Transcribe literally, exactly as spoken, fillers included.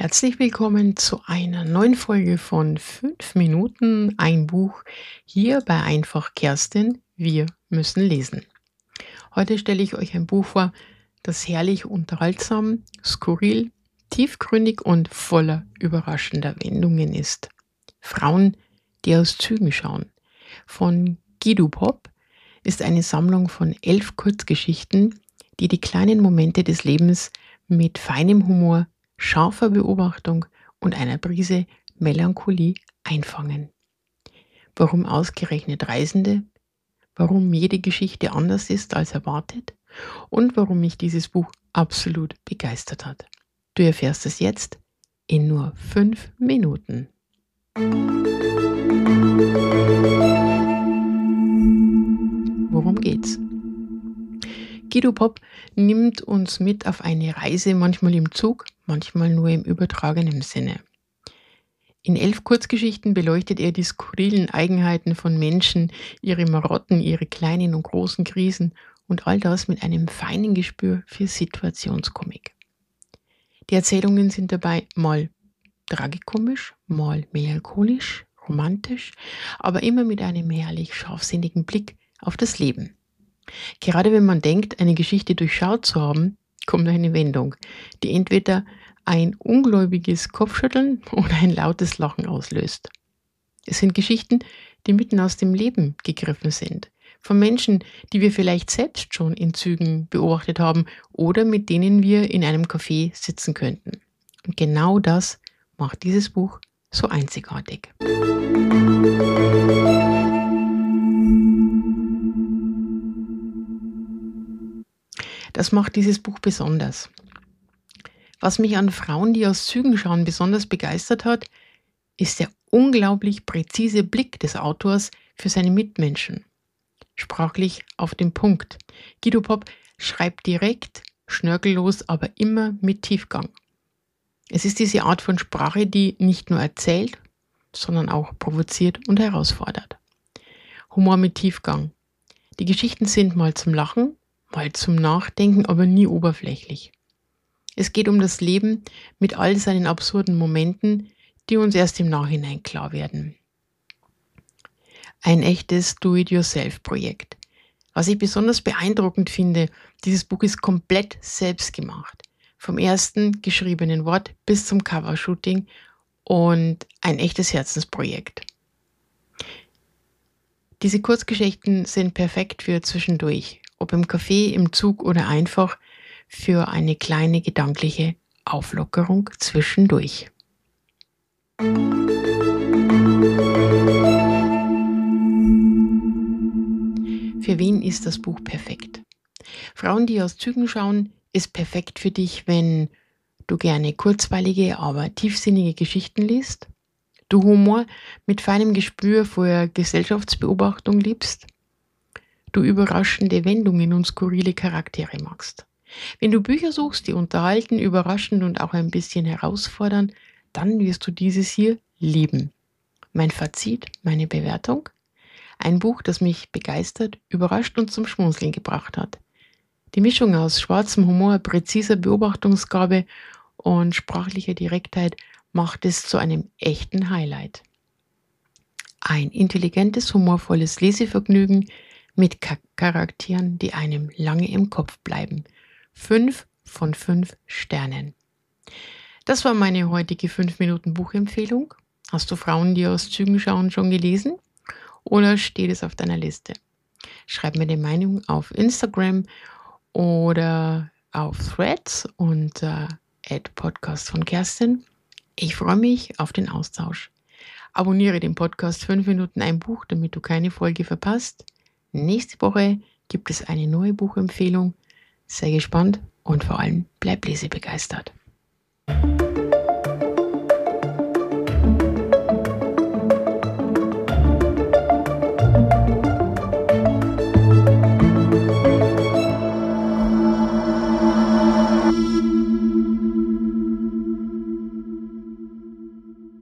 Herzlich willkommen zu einer neuen Folge von fünf Minuten ein Buch hier bei Einfach Kerstin. Wir müssen lesen. Heute stelle ich euch ein Buch vor, das herrlich unterhaltsam, skurril, tiefgründig und voller überraschender Wendungen ist. Frauen, die aus Zügen schauen. Von Guido Pop ist eine Sammlung von elf Kurzgeschichten, die die kleinen Momente des Lebens mit feinem Humor, scharfer Beobachtung und einer Prise Melancholie einfangen. Warum ausgerechnet Reisende? Warum jede Geschichte anders ist als erwartet? Und warum mich dieses Buch absolut begeistert hat. Du erfährst es jetzt in nur fünf Minuten. Worum geht's? Guido Pop nimmt uns mit auf eine Reise, manchmal im Zug, manchmal nur im übertragenen Sinne. In elf Kurzgeschichten beleuchtet er die skurrilen Eigenheiten von Menschen, ihre Marotten, ihre kleinen und großen Krisen und all das mit einem feinen Gespür für Situationskomik. Die Erzählungen sind dabei mal tragikomisch, mal melancholisch, romantisch, aber immer mit einem herrlich scharfsinnigen Blick auf das Leben. Gerade wenn man denkt, eine Geschichte durchschaut zu haben, kommt eine Wendung, die entweder ein ungläubiges Kopfschütteln oder ein lautes Lachen auslöst. Es sind Geschichten, die mitten aus dem Leben gegriffen sind, von Menschen, die wir vielleicht selbst schon in Zügen beobachtet haben oder mit denen wir in einem Café sitzen könnten. Und genau das macht dieses Buch so einzigartig. Das macht dieses Buch besonders. Was mich an Frauen, die aus Zügen schauen, besonders begeistert hat, ist der unglaublich präzise Blick des Autors für seine Mitmenschen. Sprachlich auf den Punkt. Guido Pop schreibt direkt, schnörkellos, aber immer mit Tiefgang. Es ist diese Art von Sprache, die nicht nur erzählt, sondern auch provoziert und herausfordert. Humor mit Tiefgang. Die Geschichten sind mal zum Lachen, mal zum Nachdenken, aber nie oberflächlich. Es geht um das Leben mit all seinen absurden Momenten, die uns erst im Nachhinein klar werden. Ein echtes Do-it-yourself-Projekt. Was ich besonders beeindruckend finde, dieses Buch ist komplett selbst gemacht. Vom ersten geschriebenen Wort bis zum Covershooting und ein echtes Herzensprojekt. Diese Kurzgeschichten sind perfekt für zwischendurch. Ob im Café, im Zug oder einfach für eine kleine gedankliche Auflockerung zwischendurch. Für wen ist das Buch perfekt? Frauen, die aus Zügen schauen, ist perfekt für dich, wenn du gerne kurzweilige, aber tiefsinnige Geschichten liest, du Humor mit feinem Gespür für Gesellschaftsbeobachtung liebst, du überraschende Wendungen und skurrile Charaktere magst. Wenn du Bücher suchst, die unterhalten, überraschend und auch ein bisschen herausfordern, dann wirst du dieses hier lieben. Mein Fazit, meine Bewertung? Ein Buch, das mich begeistert, überrascht und zum Schmunzeln gebracht hat. Die Mischung aus schwarzem Humor, präziser Beobachtungsgabe und sprachlicher Direktheit macht es zu einem echten Highlight. Ein intelligentes, humorvolles Lesevergnügen mit Charakteren, die einem lange im Kopf bleiben. Fünf von fünf Sternen. Das war meine heutige fünf Minuten Buchempfehlung. Hast du Frauen, die aus Zügen schauen, schon gelesen? Oder steht es auf deiner Liste? Schreib mir die Meinung auf Instagram oder auf Threads unter at podcast von Kerstin. Ich freue mich auf den Austausch. Abonniere den Podcast fünf Minuten ein Buch, damit du keine Folge verpasst. Nächste Woche gibt es eine neue Buchempfehlung. Sei gespannt und vor allem bleib lesebegeistert.